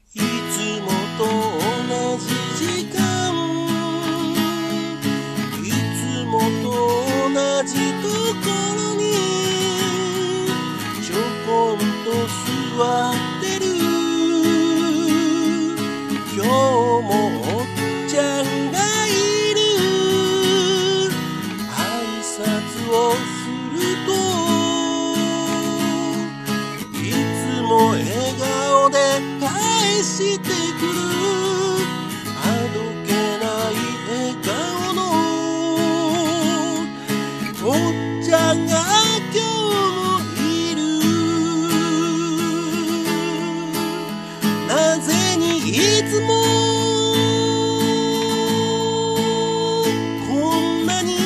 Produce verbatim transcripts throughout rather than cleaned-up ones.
いつもと同じ時間、いつもと同じところにちょこんと座ってる。今日もおっちゃんがいる。挨拶をするといつも笑顔で返してくる。あどけない笑顔のおっちゃんが今日もいる。なぜにいつもこんなに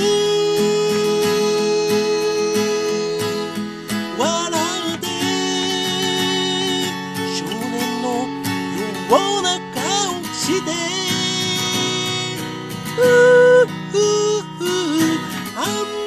笑うて少年のような顔してうううあん